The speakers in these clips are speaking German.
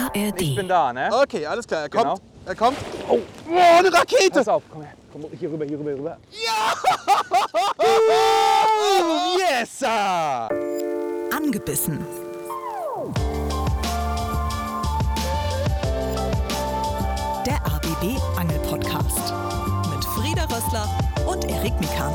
ARD. Ich bin da, ne? Okay, alles klar, er kommt. Genau. Er kommt. Oh, eine Rakete! Pass auf, komm her. Komm hier rüber. Yes! Sir. Angebissen. Der ABB Angel Podcast mit Frieda Rössler und Erik Mikan.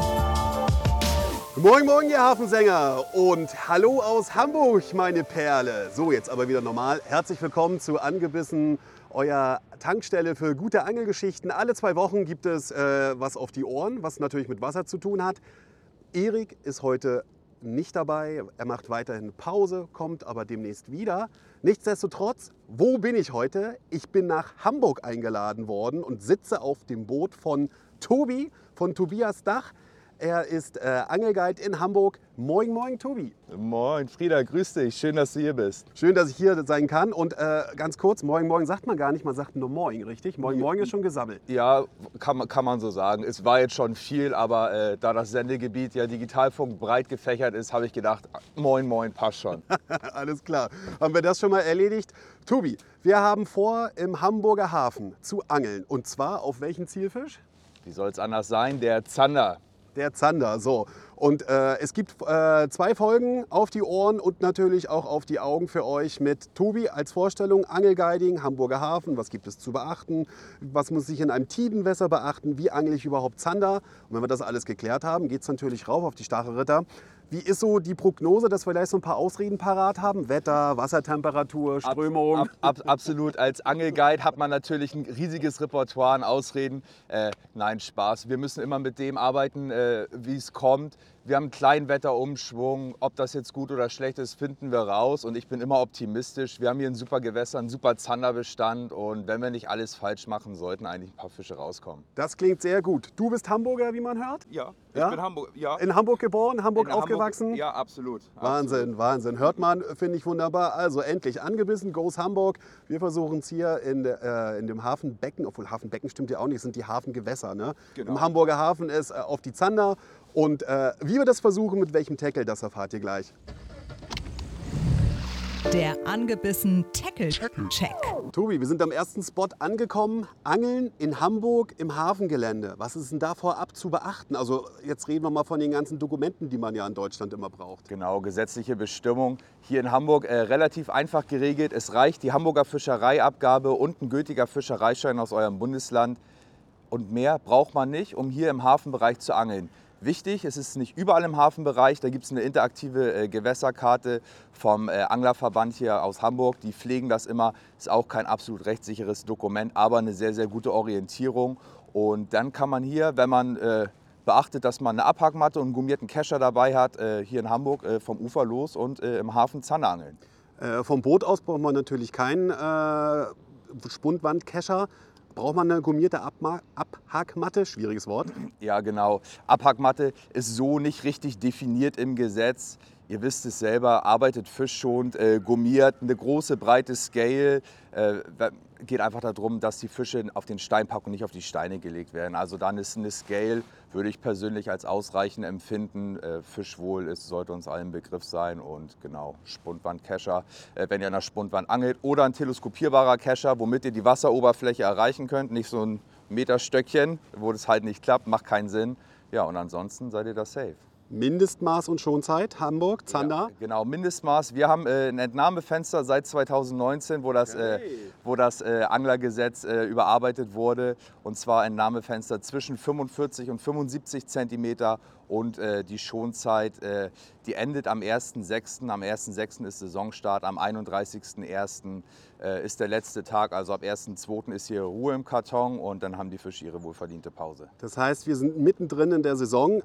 Moin, moin, ihr Hafensänger und hallo aus Hamburg, meine Perle. So, jetzt aber wieder normal. Herzlich willkommen zu Angebissen, euer Tankstelle für gute Angelgeschichten. Alle 2 Wochen gibt es was auf die Ohren, was natürlich mit Wasser zu tun hat. Erik ist heute nicht dabei. Er macht weiterhin Pause, kommt aber demnächst wieder. Nichtsdestotrotz, wo bin ich heute? Ich bin nach Hamburg eingeladen worden und sitze auf dem Boot von Tobi, von Tobias Dach. Er ist Angelguide in Hamburg. Moin, moin, Tobi. Moin, Frieda, grüß dich. Schön, dass du hier bist. Schön, dass ich hier sein kann. Und ganz kurz, moin, moin sagt man gar nicht, man sagt nur moin, richtig? Moin, moin ist schon gesammelt. Ja, kann man so sagen. Es war jetzt schon viel, aber da das Sendegebiet ja Digitalfunk breit gefächert ist, habe ich gedacht, moin, passt schon. Alles klar. Haben wir das schon mal erledigt? Tobi, wir haben vor, im Hamburger Hafen zu angeln. Und zwar auf welchen Zielfisch? Wie soll es anders sein? Der Zander. Der Zander, so. Und es gibt 2 Folgen auf die Ohren und natürlich auch auf die Augen für euch mit Tobi als Vorstellung. Angelguiding, Hamburger Hafen, was gibt es zu beachten, was muss ich in einem Tidenwässer beachten, wie angle ich überhaupt Zander. Und wenn wir das alles geklärt haben, geht es natürlich rauf auf die Starre Ritter. Wie ist so die Prognose, dass wir gleich so ein paar Ausreden parat haben? Wetter, Wassertemperatur, Strömung? Absolut. Als Angelguide hat man natürlich ein riesiges Repertoire an Ausreden. Nein, Spaß. Wir müssen immer mit dem arbeiten, wie es kommt. Wir haben einen kleinen Wetterumschwung. Ob das jetzt gut oder schlecht ist, finden wir raus. Und ich bin immer optimistisch. Wir haben hier ein super Gewässer, einen super Zanderbestand. Und wenn wir nicht alles falsch machen, sollten eigentlich ein paar Fische rauskommen. Das klingt sehr gut. Du bist Hamburger, wie man hört? Ja, Ja? bin Hamburg. Ja. In Hamburg geboren, Hamburg aufgewachsen? Ja, absolut. Wahnsinn, Wahnsinn. Hört man, finde ich wunderbar. Also endlich angebissen, Goes Hamburg. Wir versuchen es hier in dem Hafenbecken, obwohl Hafenbecken stimmt ja auch nicht, es sind die Hafengewässer. Ne? Genau. Im Hamburger Hafen ist auf die Zander. Und wie wir das versuchen, mit welchem Tackle, das erfahrt ihr gleich. Der Angebissen Tackle Check. Tobi, wir sind am ersten Spot angekommen. Angeln in Hamburg im Hafengelände. Was ist denn da vorab zu beachten? Also jetzt reden wir mal von den ganzen Dokumenten, die man ja in Deutschland immer braucht. Genau, gesetzliche Bestimmung. Hier in Hamburg relativ einfach geregelt. Es reicht die Hamburger Fischereiabgabe und ein gültiger Fischereischein aus eurem Bundesland. Und mehr braucht man nicht, um hier im Hafenbereich zu angeln. Wichtig, es ist nicht überall im Hafenbereich, da gibt es eine interaktive Gewässerkarte vom Anglerverband hier aus Hamburg. Die pflegen das immer, ist auch kein absolut rechtssicheres Dokument, aber eine sehr, sehr gute Orientierung. Und dann kann man hier, wenn man beachtet, dass man eine Abhackmatte und einen gummierten Kescher dabei hat, hier in Hamburg vom Ufer los und im Hafen Zander angeln. Vom Boot aus braucht man natürlich keinen Spundwandkescher. Braucht man eine gummierte Abhackmatte? Schwieriges Wort. Ja, genau. Abhackmatte ist so nicht richtig definiert im Gesetz. Ihr wisst es selber, arbeitet fischschonend, gummiert, eine große, breite Scale. Geht einfach darum, dass die Fische auf den Stein packen und nicht auf die Steine gelegt werden. Also dann ist eine Scale, würde ich persönlich als ausreichend empfinden. Fischwohl sollte uns allen Begriff sein. Und genau, Spundwandkescher, wenn ihr an der Spundwand angelt. Oder ein teleskopierbarer Kescher, womit ihr die Wasseroberfläche erreichen könnt. Nicht so ein Meterstöckchen, wo das halt nicht klappt, macht keinen Sinn. Ja, und ansonsten seid ihr da safe. Mindestmaß und Schonzeit, Hamburg, Zander. Ja, genau, Mindestmaß. Wir haben ein Entnahmefenster seit 2019, wo das Anglergesetz überarbeitet wurde. Und zwar Entnahmefenster zwischen 45 und 75 Zentimeter. Und die Schonzeit, die endet am 1.6. Am 1.6. ist Saisonstart, am 31.1. Ist der letzte Tag. Also ab 1.2. ist hier Ruhe im Karton und dann haben die Fische ihre wohlverdiente Pause. Das heißt, wir sind mittendrin in der Saison.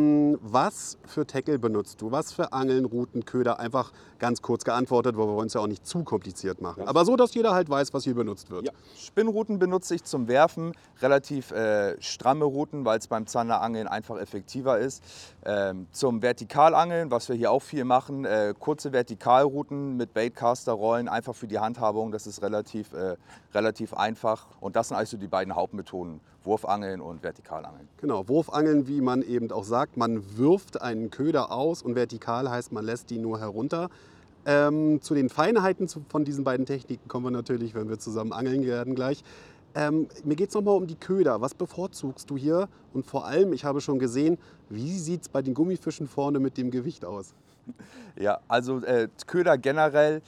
Was für Tackle benutzt du? Was für Angeln, Routen, Köder? Einfach ganz kurz geantwortet, weil wir wollen es ja auch nicht zu kompliziert machen. Aber so, dass jeder halt weiß, was hier benutzt wird. Ja. Spinnruten benutze ich zum Werfen, relativ stramme Routen, weil es beim Zanderangeln einfach effektiver ist. Zum Vertikalangeln, was wir hier auch viel machen, kurze Vertikalrouten mit Baitcaster-Rollen, einfach für die Handhabung, das ist relativ einfach. Und das sind eigentlich so die beiden Hauptmethoden, Wurfangeln und Vertikalangeln. Genau, Wurfangeln, wie man eben auch sagt, man wirft einen Köder aus und vertikal heißt, man lässt die nur herunter. Zu den Feinheiten von diesen beiden Techniken kommen wir natürlich, wenn wir zusammen angeln werden gleich. Mir geht es nochmal um die Köder. Was bevorzugst du hier? Und vor allem, ich habe schon gesehen, wie sieht es bei den Gummifischen vorne mit dem Gewicht aus? Ja, also Köder generell,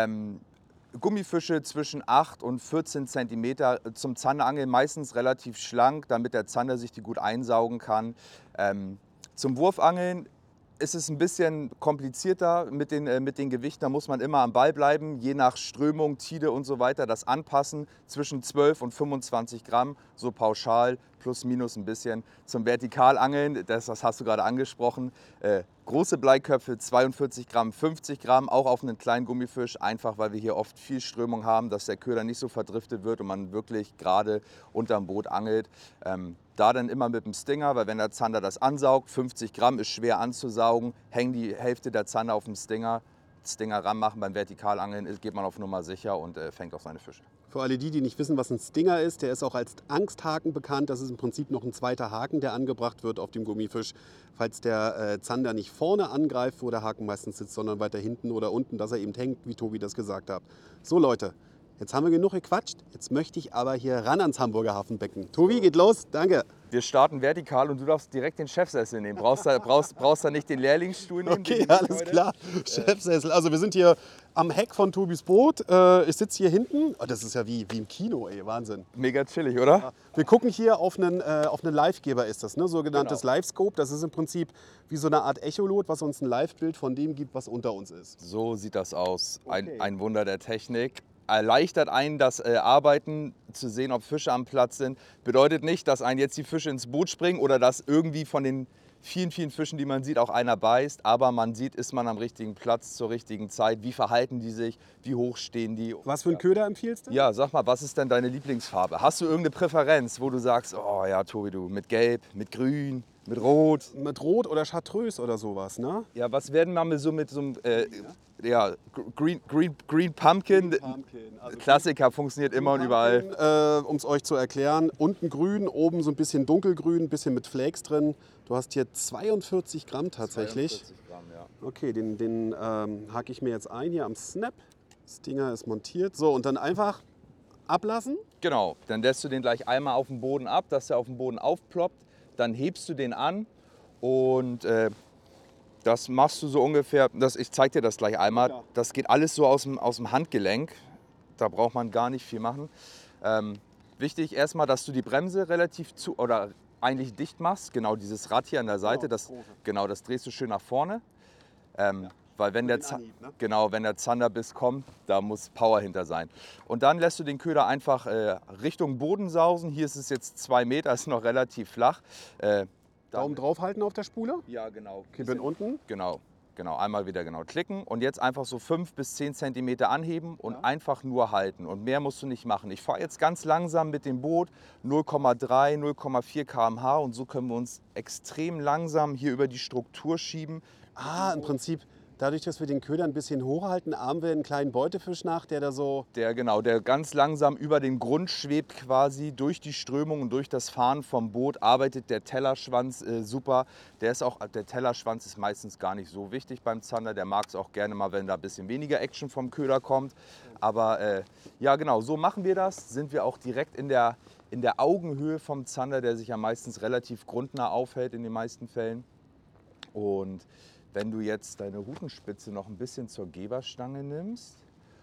Gummifische zwischen 8 und 14 cm zum Zanderangeln, meistens relativ schlank, damit der Zander sich die gut einsaugen kann. Zum Wurfangeln ist es ein bisschen komplizierter mit den Gewichten. Da muss man immer am Ball bleiben, je nach Strömung, Tide und so weiter, das anpassen zwischen 12 und 25 Gramm, so pauschal, plus minus ein bisschen. Zum Vertikalangeln, das hast du gerade angesprochen, große Bleiköpfe, 42 Gramm, 50 Gramm, auch auf einen kleinen Gummifisch, einfach weil wir hier oft viel Strömung haben, dass der Köder nicht so verdriftet wird und man wirklich gerade unterm Boot angelt. Da dann immer mit dem Stinger, weil wenn der Zander das ansaugt, 50 Gramm ist schwer anzusaugen, hängen die Hälfte der Zander auf dem Stinger ranmachen. Beim Vertikalangeln geht man auf Nummer sicher und fängt auch seine Fische. Für alle die nicht wissen, was ein Stinger ist, der ist auch als Angsthaken bekannt. Das ist im Prinzip noch ein zweiter Haken, der angebracht wird auf dem Gummifisch, falls der Zander nicht vorne angreift, wo der Haken meistens sitzt, sondern weiter hinten oder unten, dass er eben hängt, wie Tobi das gesagt hat. So Leute, jetzt haben wir genug gequatscht. Jetzt möchte ich aber hier ran ans Hamburger Hafenbecken. Tobi, geht los. Danke. Wir starten vertikal und du darfst direkt den Chefsessel nehmen. Brauchst da nicht den Lehrlingsstuhl nehmen? Okay, alles klar. Chefsessel. Also wir sind hier am Heck von Tobis Boot. Ich sitze hier hinten. Oh, das ist ja wie im Kino, ey. Wahnsinn. Mega chillig, oder? Wir gucken hier auf einen Livegeber, ist das, ne? Sogenanntes Genau. Livescope. Das ist im Prinzip wie so eine Art Echolot, was uns ein Livebild von dem gibt, was unter uns ist. So sieht das aus. Okay. Ein Wunder der Technik. Erleichtert einen das Arbeiten, zu sehen, ob Fische am Platz sind. Bedeutet nicht, dass einen jetzt die Fische ins Boot springen oder dass irgendwie von den vielen, vielen Fischen, die man sieht, auch einer beißt. Aber man sieht, ist man am richtigen Platz zur richtigen Zeit. Wie verhalten die sich? Wie hoch stehen die? Was für einen Köder empfiehlst du? Ja, sag mal, was ist denn deine Lieblingsfarbe? Hast du irgendeine Präferenz, wo du sagst, oh ja, Tobi, du mit Gelb, mit Grün, mit Rot? Mit Rot oder Chartreuse oder sowas, ne? Ja, was werden wir mit so einem Green Pumpkin? Also Klassiker, funktioniert immer und überall. Um es euch zu erklären, unten grün, oben so ein bisschen dunkelgrün, ein bisschen mit Flakes drin. Du hast hier 42 Gramm tatsächlich. 42 Gramm, ja. Okay, den hake ich mir jetzt ein hier am Snap. Stinger ist montiert. So, und dann einfach ablassen. Genau, dann lässt du den gleich einmal auf dem Boden ab, dass er auf dem Boden aufploppt. Dann hebst du den an und das machst du so ungefähr, ich zeige dir das gleich einmal, Ja. das geht alles so aus dem Handgelenk, da braucht man gar nicht viel machen. Wichtig erstmal, dass du die Bremse relativ eigentlich dicht machst, genau dieses Rad hier an der Seite, das drehst du schön nach vorne. Weil wenn der, Anhieb, ne? genau, wenn der Zanderbiss kommt, da muss Power hinter sein. Und dann lässt du den Köder einfach Richtung Boden sausen. Hier ist es jetzt 2 Meter, ist noch relativ flach. Daumen draufhalten auf der Spule. Ja, genau. Kippen unten. Genau, einmal wieder klicken und jetzt einfach so 5 bis 10 Zentimeter anheben und einfach nur halten. Und mehr musst du nicht machen. Ich fahre jetzt ganz langsam mit dem Boot, 0,3, 0,4 km/h und so können wir uns extrem langsam hier über die Struktur schieben. Im Prinzip, dadurch, dass wir den Köder ein bisschen hochhalten, ahmen wir einen kleinen Beutefisch nach, der da so... Der ganz langsam über den Grund schwebt quasi durch die Strömung und durch das Fahren vom Boot arbeitet der Tellerschwanz super. Der Tellerschwanz ist meistens gar nicht so wichtig beim Zander. Der mag es auch gerne mal, wenn da ein bisschen weniger Action vom Köder kommt. Aber ja genau, so machen wir das. Sind wir auch direkt in der Augenhöhe vom Zander, der sich ja meistens relativ grundnah aufhält in den meisten Fällen. Und wenn du jetzt deine Rutenspitze noch ein bisschen zur Geberstange nimmst,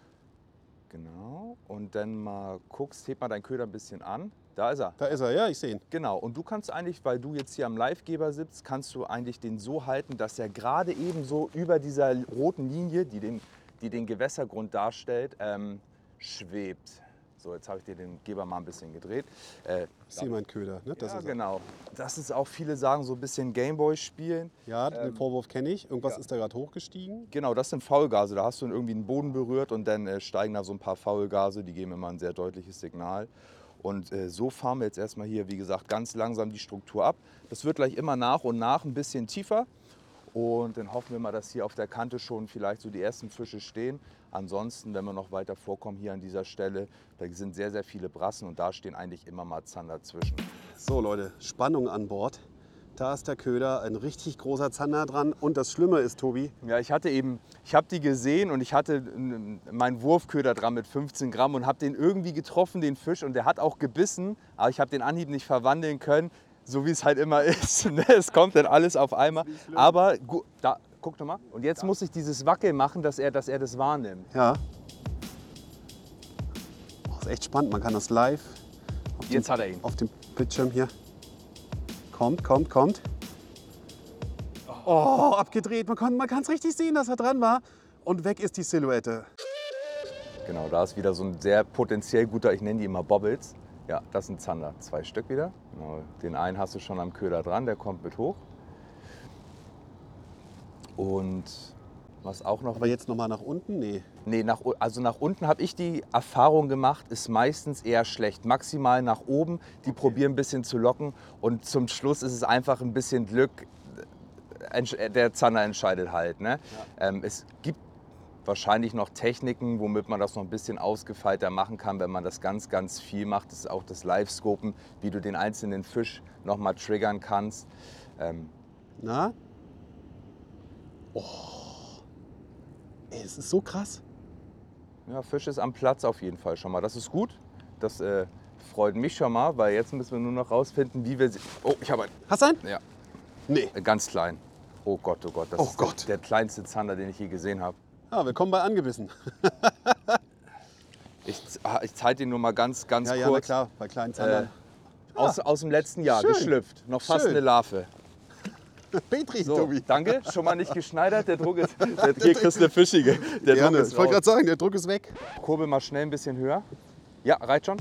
genau, und dann mal guckst, heb mal deinen Köder ein bisschen an. Da ist er. Da ist er, ja, ich sehe ihn. Genau, und du kannst eigentlich, weil du jetzt hier am Livegeber sitzt, kannst du eigentlich den so halten, dass er gerade eben so über dieser roten Linie, die den Gewässergrund darstellt, schwebt. So, jetzt habe ich dir den Geber mal ein bisschen gedreht. Ich sehe meinen Köder, ne? Das ja, ist er. genau. Das ist auch, viele sagen, so ein bisschen Gameboy spielen. Ja, den Vorwurf kenne ich. Irgendwas ist da gerade hochgestiegen. Genau, das sind Faulgase. Da hast du irgendwie den Boden berührt und dann steigen da so ein paar Faulgase. Die geben immer ein sehr deutliches Signal. Und so fahren wir jetzt erstmal hier, wie gesagt, ganz langsam die Struktur ab. Das wird gleich immer nach und nach ein bisschen tiefer. Und dann hoffen wir mal, dass hier auf der Kante schon vielleicht so die ersten Fische stehen. Ansonsten, wenn wir noch weiter vorkommen hier an dieser Stelle, da sind sehr, sehr viele Brassen und da stehen eigentlich immer mal Zander zwischen. So Leute, Spannung an Bord. Da ist der Köder, ein richtig großer Zander dran. Und das Schlimme ist, Tobi, Ja, ich habe die gesehen und ich hatte meinen Wurfköder dran mit 15 Gramm und habe den irgendwie getroffen, den Fisch. Und der hat auch gebissen, aber ich habe den Anhieb nicht verwandeln können, so wie es halt immer ist. Ne? Es kommt dann alles auf einmal. Aber da, guck doch mal. Und jetzt muss ich dieses Wackel machen, dass er das wahrnimmt. ja. Oh, ist echt spannend, man kann das live Jetzt hat er ihn. auf dem Bildschirm hier. Kommt. Oh, abgedreht. Man kann es richtig sehen, dass er dran war. Und weg ist die Silhouette. Genau, da ist wieder so ein sehr potenziell guter, ich nenne die immer Bobbles. Ja, das sind Zander, 2 Stück wieder. Genau, den einen hast du schon am Köder dran, der kommt mit hoch. Und was auch noch... Aber jetzt nochmal nach unten? Nee. Nee, nach unten habe ich die Erfahrung gemacht, ist meistens eher schlecht. Maximal nach oben, die probieren ein bisschen zu locken und zum Schluss ist es einfach ein bisschen Glück. Der Zander entscheidet halt. Ne? Ja. Es gibt wahrscheinlich noch Techniken, womit man das noch ein bisschen ausgefeilter machen kann, wenn man das ganz, ganz viel macht. Das ist auch das Live-Scopen, wie du den einzelnen Fisch nochmal triggern kannst. Na? Oh. Ey, es ist so krass. Ja, Fisch ist am Platz auf jeden Fall schon mal. Das ist gut. Das freut mich schon mal, weil jetzt müssen wir nur noch rausfinden, wie wir sie... Oh, ich habe einen. Hast du einen? Ja, Nee. ganz klein. Oh Gott, das Oh ist Gott. der kleinste Zander, den ich je gesehen habe. Ja, willkommen bei Angebissen. Ich zeige den nur mal ganz Ja, na kurz. klar, bei kleinen Zandern. Aus dem letzten Jahr, Schön. geschlüpft. Noch fast Schön. eine Larve. Petri, So, Tobi. danke. Schon mal nicht geschneidert. Der Druck ist... Hier kriegst du eine fischige. Der Gerne. Druck ist Ich wollte raus. gerade sagen, der Druck ist weg. Kurbel mal schnell ein bisschen höher. Ja, reicht schon.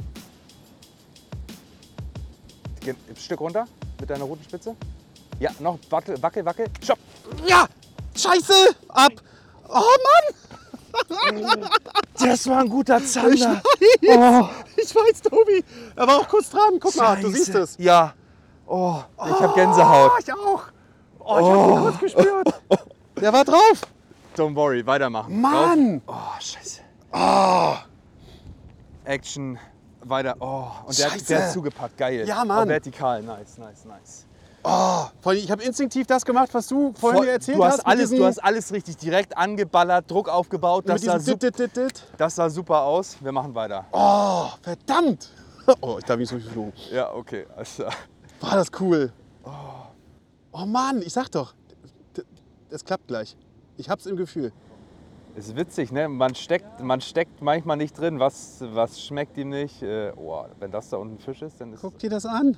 Geh ein Stück runter mit deiner roten Spitze. Ja, noch wackel. Stopp. Ja! Scheiße! Ab! Oh Mann! Das war ein guter Zander. Ich weiß, Tobi. Er war auch kurz dran. Guck mal, du siehst es. Ja. Oh, ich habe Gänsehaut. Ich auch. Oh, ich hab ihn kurz gespürt. Der war drauf. Don't worry, weitermachen. Mann! Drauf. Oh, scheiße. Oh, Action, weiter. Oh, und der Scheiße. hat zugepackt. Geil. Ja, Mann. Oh, vertikal, nice. vor allem, ich habe instinktiv das gemacht, was du vorhin mir erzählt hast. Du hast alles richtig direkt angeballert, Druck aufgebaut. Das sah super aus. Wir machen weiter. Oh, verdammt. Oh, ich darf nicht so viel geflogen. Ja, okay. Also, War das cool. Oh Mann, ich sag doch, das klappt gleich. Ich hab's im Gefühl. ist witzig, ne? Man steckt manchmal nicht drin. Was schmeckt ihm nicht? Oh, wenn das da unten ein Fisch ist, dann ist... Guck dir das an.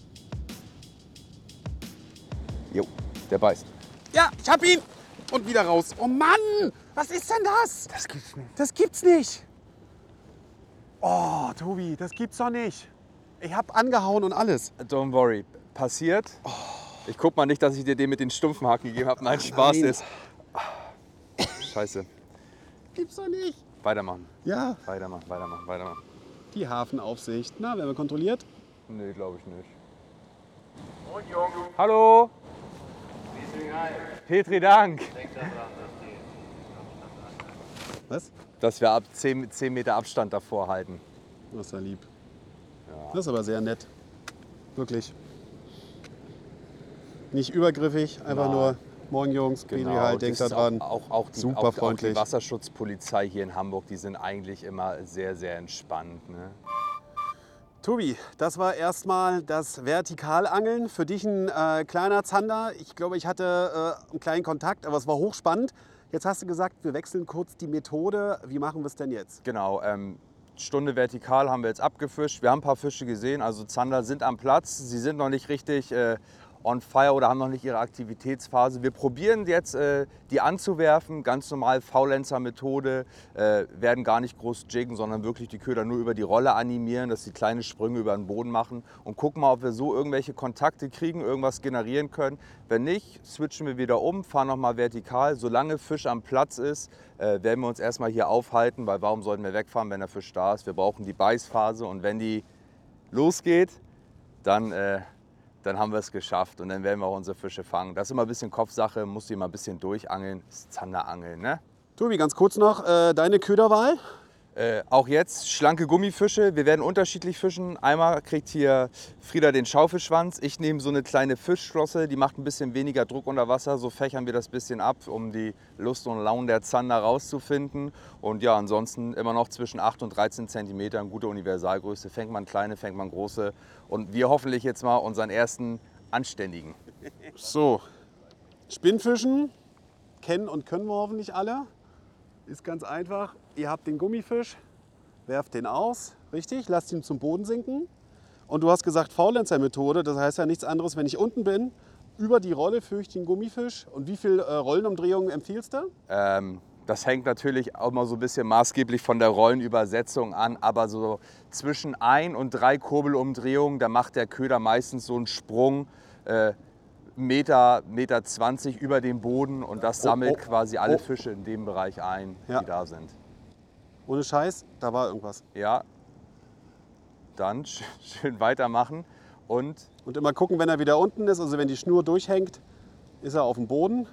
Jo, der beißt. Ja, ich hab ihn. Und wieder raus. Oh Mann, was ist denn das? Das gibt's nicht. Das gibt's nicht. Oh, Tobi, das gibt's doch nicht. Ich hab angehauen und alles. Don't worry, passiert. Ich guck mal nicht, dass ich dir den mit den stumpfen Haken gegeben habe. Nein, Spaß nein. ist. Scheiße. Gibt's doch nicht. Weitermachen. Ja, Weitermachen. die Hafenaufsicht. Na, werden wir kontrolliert? Nee, glaube ich nicht. Hallo. Petri, Dank. Was? Dass wir ab 10 Meter Abstand davor halten. Das ist ja lieb. Das ist aber sehr nett. Wirklich. Nicht übergriffig, einfach Nein. nur, morgen Jungs, Petri halt, denkt da das ist dran. auch die, Super auch die freundlich. Wasserschutzpolizei hier in Hamburg, die sind eigentlich immer sehr, sehr entspannt. Ne? Tobi, das war erstmal das Vertikalangeln. Für dich ein kleiner Zander. Ich glaube, ich hatte einen kleinen Kontakt, aber es war hochspannend. Jetzt hast du gesagt, wir wechseln kurz die Methode. Wie machen wir es denn jetzt? Genau, Stunde vertikal haben wir jetzt abgefischt. Wir haben ein paar Fische gesehen, also Zander sind am Platz. Sie sind noch nicht richtig on fire oder haben noch nicht ihre Aktivitätsphase. Wir probieren jetzt, die anzuwerfen, ganz normal Faulenzer-Methode, werden gar nicht groß jiggen, sondern wirklich die Köder nur über die Rolle animieren, dass sie kleine Sprünge über den Boden machen und gucken mal, ob wir so irgendwelche Kontakte kriegen, irgendwas generieren können. Wenn nicht, switchen wir wieder um, fahren nochmal vertikal. Solange Fisch am Platz ist, werden wir uns erstmal hier aufhalten, weil warum sollten wir wegfahren, wenn der Fisch da ist? Wir brauchen die Beißphase und wenn die losgeht, dann haben wir es geschafft und dann werden wir auch unsere Fische fangen. Das ist immer ein bisschen Kopfsache, musst du immer ein bisschen durchangeln. Das ist Zanderangeln, ne? Tobi, ganz kurz noch, deine Köderwahl? Auch jetzt schlanke Gummifische. Wir werden unterschiedlich fischen. Einmal kriegt hier Frieda den Schaufelschwanz. Ich nehme so eine kleine Fischflosse, die macht ein bisschen weniger Druck unter Wasser. So fächern wir das bisschen ab, um die Lust und Laune der Zander rauszufinden. Und ja, ansonsten immer noch zwischen 8 und 13 cm, gute Universalgröße. Fängt man kleine, fängt man große. Und wir hoffentlich jetzt mal unseren ersten anständigen. So, Spinnfischen kennen und können wir hoffentlich alle. Ist ganz einfach. Ihr habt den Gummifisch, werft den aus, richtig, lasst ihn zum Boden sinken. Und du hast gesagt Faulenzer-Methode, das heißt ja nichts anderes, wenn ich unten bin, über die Rolle führe ich den Gummifisch. Und wie viele Rollenumdrehungen empfiehlst du? Das hängt natürlich auch mal so ein bisschen maßgeblich von der Rollenübersetzung an, aber so zwischen 1 und 3 Kurbelumdrehungen, da macht der Köder meistens so einen Sprung, Meter 20 über dem Boden, und das sammelt quasi alle Fische in dem Bereich ein, die da sind. Ohne Scheiß, da war irgendwas. Ja, dann schön weitermachen und immer gucken, wenn er wieder unten ist, also wenn die Schnur durchhängt, ist er auf dem Boden.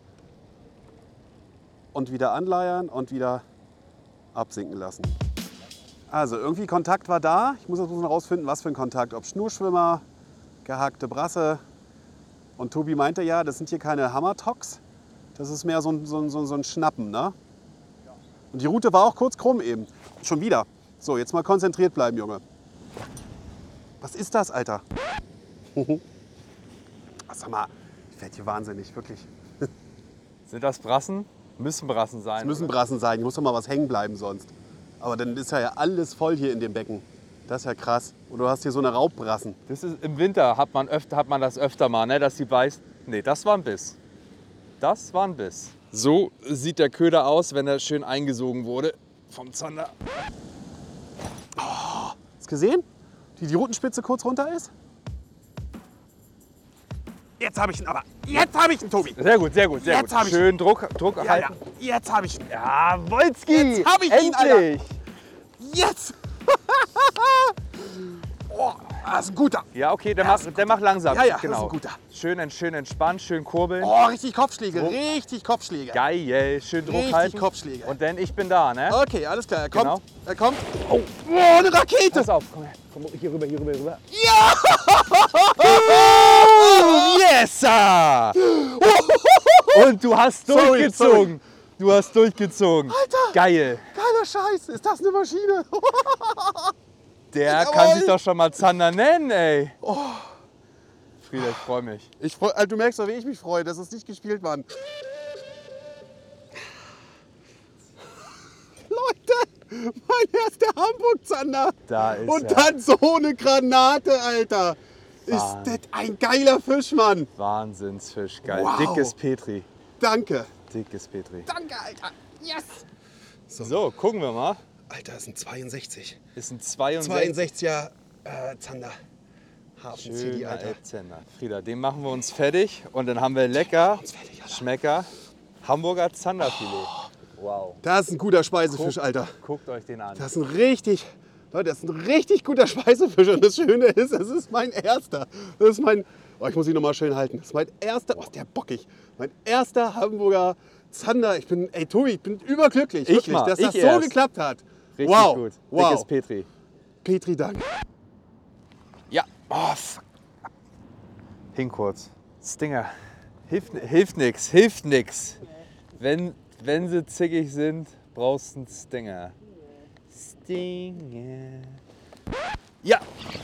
Und wieder anleiern und wieder absinken lassen. Also irgendwie Kontakt war da. Ich muss jetzt noch rausfinden, was für ein Kontakt. Ob Schnurschwimmer, gehackte Brasse. Und Tobi meinte ja, das sind hier keine Hammertocks. Das ist mehr so ein Schnappen, ne? Und die Route war auch kurz krumm eben. Schon wieder. So, jetzt mal konzentriert bleiben, Junge. Was ist das, Alter? Ach, sag mal, ich werde hier wahnsinnig, wirklich. sind das Brassen? Müssen Brassen sein. Es müssen Brassen sein. Ich muss doch mal was hängen bleiben sonst. Aber dann ist ja alles voll hier in dem Becken. Das ist ja krass. Und du hast hier so eine Raubbrassen. Das ist, im Winter hat man das öfter mal, ne, dass die beißt. Nee, das war ein Biss. Das war ein Biss. So sieht der Köder aus, wenn er schön eingesogen wurde vom Zander. Hast du gesehen? Wie die Rutenspitze kurz runter ist? Jetzt habe ich ihn aber. Jetzt habe ich ihn, Tobi. Sehr gut, sehr gut, sehr Jetzt gut. Schön Druck Ja, erhalten. ja. Jetzt habe ich ihn. Ja, Wolski! Jetzt hab ich ihn, endlich! Jetzt! Oh, das ist ein guter. Ja, okay, der macht langsam. Ja, ja, genau. das ist ein guter. Schön entspannt, schön kurbeln. Oh, richtig Kopfschläge, richtig Kopfschläge. Geil, schön Druck Richtig halten. Kopfschläge. Und dann, ich bin da, ne? Okay, alles klar. Er kommt. Genau. Er kommt. Oh, eine Rakete. Pass auf, komm her. Komm hier rüber. Ja! Oh, yes! Sir! Und du hast durchgezogen. Du hast durchgezogen. Alter! Geil. Geiler Scheiß. Ist das eine Maschine? Der Jawohl. kann sich doch schon mal Zander nennen, ey. Oh. Frieda, ich freue mich. Du merkst doch, wie ich mich freue, dass es nicht gespielt war. Leute, mein erster Hamburg-Zander. Da ist Und er. dann so eine Granate, Alter. Ist das ein geiler Fisch, Mann. Wahnsinnsfisch, geil. Wow. Dickes Petri. Danke. Dickes Petri. Danke, Alter. Yes. So, gucken wir mal. Alter, das sind 62. Ist ein 62. 62er Zander. Hafenzilli, Schöner Alter. Elbzender. Frieda, den machen wir uns fertig und dann haben wir lecker, Schmecker, Hamburger Zanderfilet. Wow. Das ist ein guter Speisefisch, Alter. Guckt euch den an. Das ist ein richtig, Leute, das ist ein richtig guter Speisefisch. Und das Schöne ist, das ist mein erster. Das ist mein, ich muss ihn noch mal schön halten. Das ist mein erster, ist der bockig. Mein erster Hamburger Zander. Tobi, ich bin überglücklich, wirklich, dass das so geklappt hat. Richtig wow. gut. Wow. Dickes Petri. Petri, danke. Ja. Oh, fuck. Hing kurz. Stinger. Hilft nix. Wenn sie zickig sind, brauchst du einen Stinger. Stinger. Ja.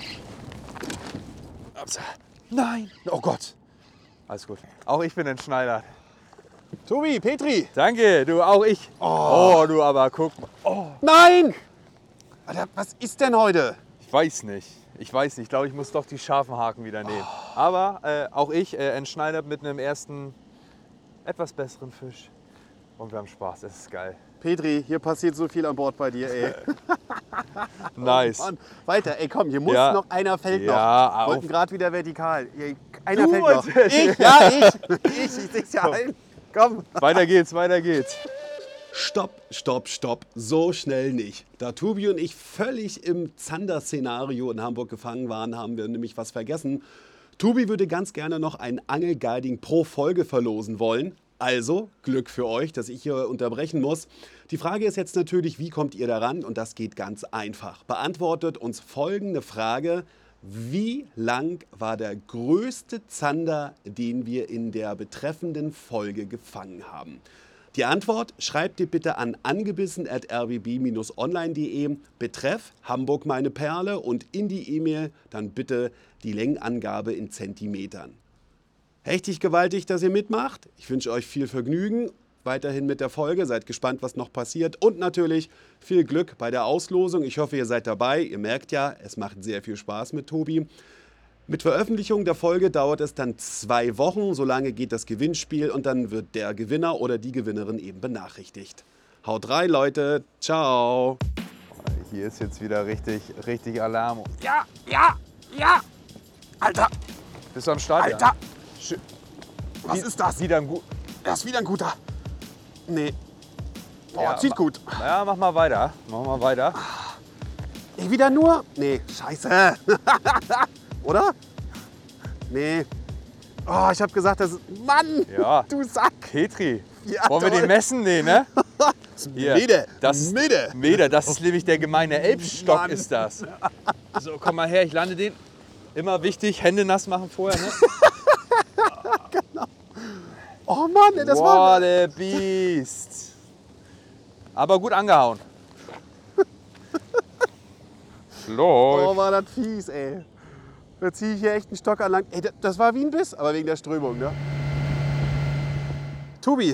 Ups. Nein. Oh Gott. Alles gut. Auch ich bin ein Schneider. Tobi, Petri. Danke, du, auch ich. Oh, du, aber guck mal. Oh. Nein! Alter, was ist denn heute? Ich weiß nicht. Ich glaube, ich muss doch die scharfen Haken wieder nehmen. Aber auch ich entschneidert mit einem ersten, etwas besseren Fisch. Und wir haben Spaß, es ist geil. Petri, hier passiert so viel an Bord bei dir, ey. Nice. Oh Mann. Weiter, ey, komm, hier muss Ja. noch einer fällt Ja, noch. Wollten auf. gerade wieder vertikal. Hier, einer Du fällt noch. wolltest- Ich seh's ja ein. Komm. Weiter geht's. Stopp. So schnell nicht. Da Tobi und ich völlig im Zander-Szenario in Hamburg gefangen waren, haben wir nämlich was vergessen. Tobi würde ganz gerne noch einen Angelguiding pro Folge verlosen wollen. Also Glück für euch, dass ich hier unterbrechen muss. Die Frage ist jetzt natürlich, wie kommt ihr daran? Und das geht ganz einfach. Beantwortet uns folgende Frage. Wie lang war der größte Zander, den wir in der betreffenden Folge gefangen haben? Die Antwort schreibt ihr bitte an angebissen@rbb-online.de, Betreff Hamburg meine Perle und in die E-Mail dann bitte die Längenangabe in Zentimetern. Hechtig gewaltig, dass ihr mitmacht. Ich wünsche euch viel Vergnügen weiterhin mit der Folge. Seid gespannt, was noch passiert. Und natürlich viel Glück bei der Auslosung. Ich hoffe, ihr seid dabei. Ihr merkt ja, es macht sehr viel Spaß mit Tobi. Mit Veröffentlichung der Folge dauert es dann 2 Wochen. So lange geht das Gewinnspiel und dann wird der Gewinner oder die Gewinnerin eben benachrichtigt. Haut rein, Leute. Ciao. Hier ist jetzt wieder richtig Alarm. Ja. Alter, Bist du am Start? Alter. Ja? Was ist das? Wieder ein gut. Das ist wieder ein guter. Nee. Boah, Ja, zieht gut. Ja, mach mal weiter. Ich wieder nur? Nee, scheiße. Oder? Nee. Oh, ich hab gesagt, das ist... Mann, Ja. du Sack. Petri. Ja, Wollen wir toll. den messen? Nee, ne? Hier. Meter. Das Meter. Meter, das ist nämlich der gemeine Elbstock, Mann. ist das. So, komm mal her, ich lande den. Immer wichtig, Hände nass machen vorher, ne? Oh Mann, ey, das war... What a beast. Aber gut angehauen. Oh, Läuft. war das fies, ey. Da ziehe ich hier echt einen Stock an lang. Ey, das war wie ein Biss, aber wegen der Strömung, ne? Tobi,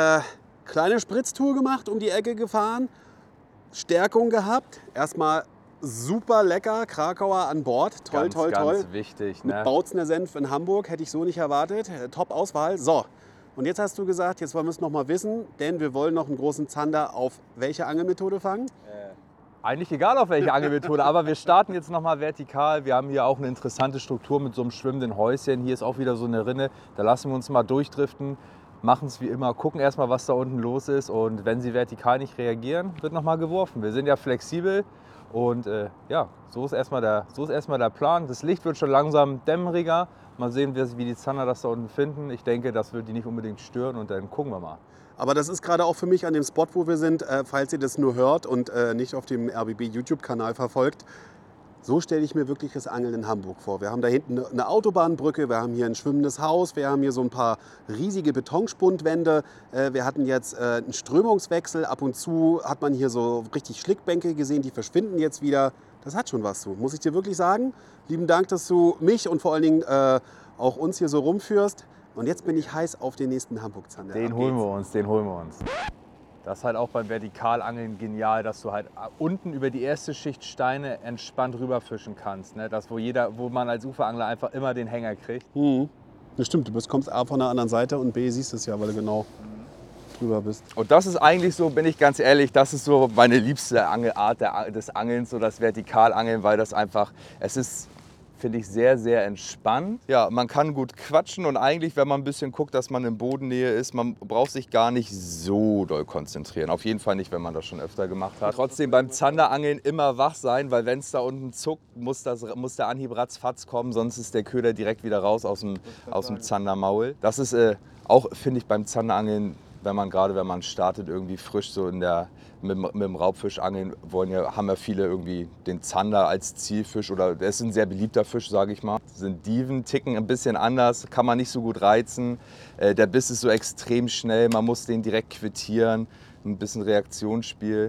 kleine Spritztour gemacht, um die Ecke gefahren. Stärkung gehabt. Erstmal super lecker, Krakauer an Bord. Toll, Ganz, toll, ganz toll. wichtig, Mit ne? Bautzner Senf in Hamburg, hätte ich so nicht erwartet. Top-Auswahl. So, und jetzt hast du gesagt, jetzt wollen wir es noch mal wissen, denn wir wollen noch einen großen Zander auf welche Angelmethode fangen? Eigentlich egal auf welche Angelmethode, aber wir starten jetzt nochmal vertikal. Wir haben hier auch eine interessante Struktur mit so einem schwimmenden Häuschen. Hier ist auch wieder so eine Rinne. Da lassen wir uns mal durchdriften, machen es wie immer, gucken erstmal, was da unten los ist. Und wenn sie vertikal nicht reagieren, wird nochmal geworfen. Wir sind ja flexibel und ja, so ist erstmal der Plan. Das Licht wird schon langsam dämmeriger. Mal sehen, wie die Zander das da unten finden. Ich denke, das wird die nicht unbedingt stören und dann gucken wir mal. Aber das ist gerade auch für mich an dem Spot, wo wir sind, falls ihr das nur hört und nicht auf dem RBB YouTube-Kanal verfolgt. So stelle ich mir wirklich das Angeln in Hamburg vor. Wir haben da hinten eine Autobahnbrücke, wir haben hier ein schwimmendes Haus, wir haben hier so ein paar riesige Betonspundwände. Wir hatten jetzt einen Strömungswechsel. Ab und zu hat man hier so richtig Schlickbänke gesehen, die verschwinden jetzt wieder. Das hat schon was, so, muss ich dir wirklich sagen. Lieben Dank, dass du mich und vor allen Dingen auch uns hier so rumführst. Und jetzt bin ich heiß auf den nächsten Hamburg-Zander. Den holen wir uns. Das ist halt auch beim Vertikalangeln genial, dass du halt unten über die erste Schicht Steine entspannt rüberfischen kannst. Ne? Das, wo man als Uferangler einfach immer den Hänger kriegt. Das stimmt, du kommst A von der anderen Seite und B siehst es ja, weil du genau drüber bist. Und das ist eigentlich so, bin ich ganz ehrlich, das ist so meine liebste Angelart des Angelns, so das Vertikalangeln, weil das einfach, es ist, finde ich, sehr, sehr entspannt. Ja, man kann gut quatschen und eigentlich, wenn man ein bisschen guckt, dass man in Bodennähe ist, man braucht sich gar nicht so doll konzentrieren. Auf jeden Fall nicht, wenn man das schon öfter gemacht hat. Trotzdem beim Zanderangeln immer wach sein, weil wenn es da unten zuckt, muss der Anhieb ratzfatz kommen, sonst ist der Köder direkt wieder raus aus dem Zandermaul. Das ist auch, finde ich, beim Zanderangeln, wenn man startet, irgendwie frisch so mit dem Raubfischangeln haben ja viele irgendwie den Zander als Zielfisch oder der ist ein sehr beliebter Fisch, sage ich mal. Sind Dieven, ticken ein bisschen anders, kann man nicht so gut reizen. Der Biss ist so extrem schnell, man muss den direkt quittieren, ein bisschen Reaktionsspiel.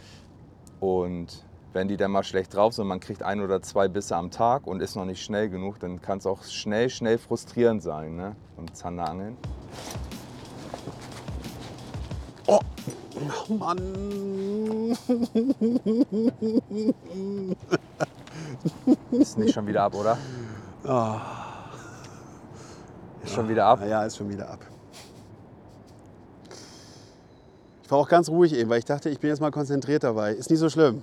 Und wenn die dann mal schlecht drauf sind, man kriegt 1 oder 2 Bisse am Tag und ist noch nicht schnell genug, dann kann es auch schnell frustrierend sein, ne? Beim Zanderangeln. Oh, Mann. Ist nicht schon wieder ab, oder? Ist schon wieder ab? Ja, ist schon wieder ab. Ich war auch ganz ruhig eben, weil ich dachte, ich bin jetzt mal konzentriert dabei. Ist nicht so schlimm.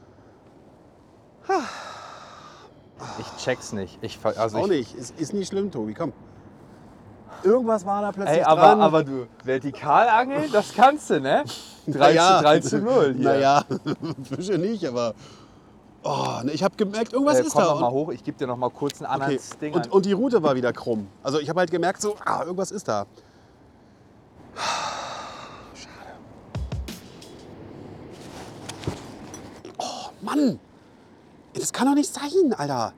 Ich check's nicht. Auch nicht. Ist nicht schlimm, Tobi. Komm. Irgendwas war da plötzlich Ey, dran. aber du, Vertikalangeln, das kannst du, ne? 3 zu 0 hier. Naja, Fische nicht, aber... Oh, ne, ich habe gemerkt, irgendwas ist komm da. noch mal hoch, ich gebe dir noch mal kurz einen anderen Okay. Sting. Und die Route war wieder krumm. Also ich habe halt gemerkt, so, irgendwas ist da. Schade. Oh, Mann! Das kann doch nicht sein, Alter.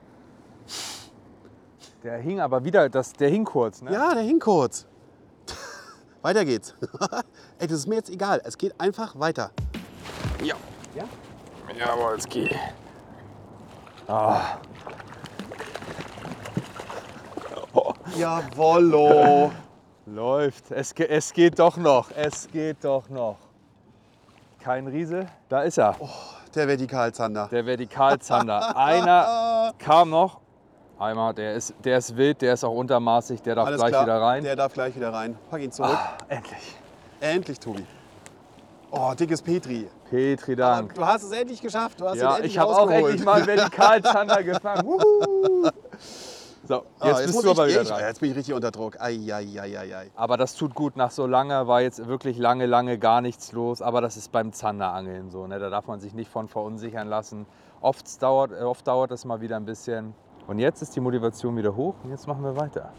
Der hing aber wieder, der hing kurz, ne? Ja, der hing kurz. Weiter geht's. Ey, das ist mir jetzt egal. Es geht einfach weiter. Ja. Ja? Jawohl, es geht. Ah. Oh. Jawollo. Läuft. Es geht doch noch. Es geht doch noch. Kein Riese. Da ist er. Oh, der Vertikalzander. Der Vertikalzander. Einer kam noch. Einmal, der ist wild, der ist auch untermaßig, der darf Alles gleich klar. wieder rein. Der darf gleich wieder rein. Pack ihn zurück. Endlich. Endlich, Tobi. Oh, dickes Petri. Petri, Dank. Du hast es endlich geschafft. Du hast ihn Ja, endlich ich habe auch rausgeholt. endlich mal einen Vertikalzander gefangen. Wuhu. So, jetzt bist du aber wieder dran. Jetzt bin ich richtig unter Druck. Ei. Aber das tut gut. Nach so lange war jetzt wirklich lange gar nichts los. Aber das ist beim Zanderangeln so. Ne? Da darf man sich nicht von verunsichern lassen. Oft dauert das mal wieder ein bisschen. Und jetzt ist die Motivation wieder hoch und jetzt machen wir weiter.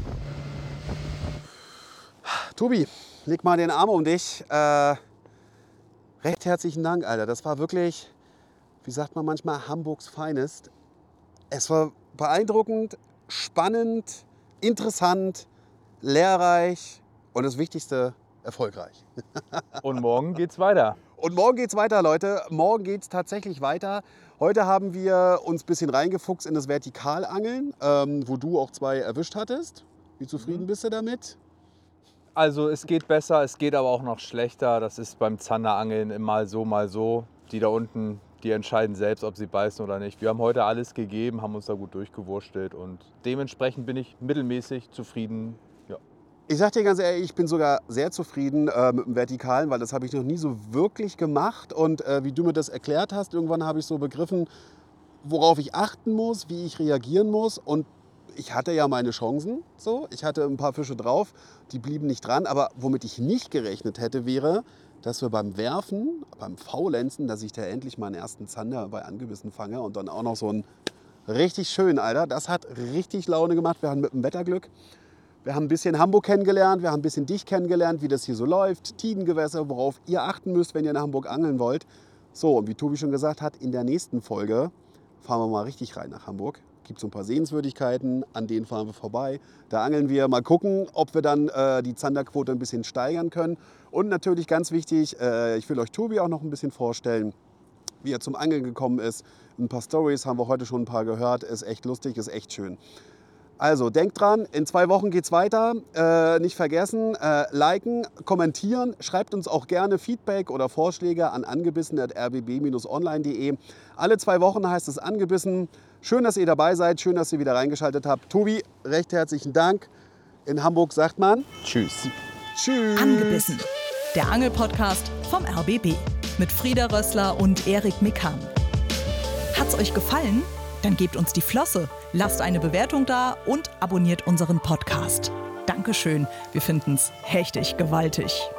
Tobi, leg mal den Arm um dich. Recht herzlichen Dank, Alter. Das war wirklich, wie sagt man manchmal, Hamburgs Finest. Es war beeindruckend, spannend, interessant, lehrreich und das Wichtigste, erfolgreich. Und morgen geht's weiter. Und morgen geht's weiter, Leute. Morgen geht's tatsächlich weiter. Heute haben wir uns ein bisschen reingefuchst in das Vertikalangeln, wo du auch 2 erwischt hattest. Wie zufrieden bist du damit? Also es geht besser, es geht aber auch noch schlechter. Das ist beim Zanderangeln mal so. Die da unten, die entscheiden selbst, ob sie beißen oder nicht. Wir haben heute alles gegeben, haben uns da gut durchgewurstelt und dementsprechend bin ich mittelmäßig zufrieden. Ja. Ich sag dir ganz ehrlich, ich bin sogar sehr zufrieden mit dem Vertikalen, weil das habe ich noch nie so wirklich gemacht. Und wie du mir das erklärt hast, irgendwann habe ich so begriffen, worauf ich achten muss, wie ich reagieren muss. Und ich hatte ja meine Chancen. So. Ich hatte ein paar Fische drauf, die blieben nicht dran. Aber womit ich nicht gerechnet hätte, wäre, dass wir beim Werfen, beim Faulenzen, dass ich da endlich meinen ersten Zander bei Angebissen fange. Und dann auch noch so einen richtig schönen, Alter. Das hat richtig Laune gemacht. Wir hatten mit dem Wetterglück. Wir haben ein bisschen Hamburg kennengelernt, wir haben ein bisschen dich kennengelernt, wie das hier so läuft, Tidengewässer, worauf ihr achten müsst, wenn ihr in Hamburg angeln wollt. So, und wie Tobi schon gesagt hat, in der nächsten Folge fahren wir mal richtig rein nach Hamburg. Gibt so ein paar Sehenswürdigkeiten, an denen fahren wir vorbei. Da angeln wir, mal gucken, ob wir dann die Zanderquote ein bisschen steigern können. Und natürlich ganz wichtig, ich will euch Tobi auch noch ein bisschen vorstellen, wie er zum Angeln gekommen ist. Ein paar Storys haben wir heute schon ein paar gehört, ist echt lustig, ist echt schön. Also denkt dran, in 2 Wochen geht's weiter. Nicht vergessen, liken, kommentieren. Schreibt uns auch gerne Feedback oder Vorschläge an angebissen@rbb-online.de. Alle 2 Wochen heißt es Angebissen. Schön, dass ihr dabei seid. Schön, dass ihr wieder reingeschaltet habt. Tobi, recht herzlichen Dank. In Hamburg sagt man Tschüss. Tschüss. Angebissen, der Angelpodcast vom RBB mit Frieda Rössler und Erik Mikan. Hat's euch gefallen? Dann gebt uns die Flosse, lasst eine Bewertung da und abonniert unseren Podcast. Dankeschön, wir finden's hechtig gewaltig.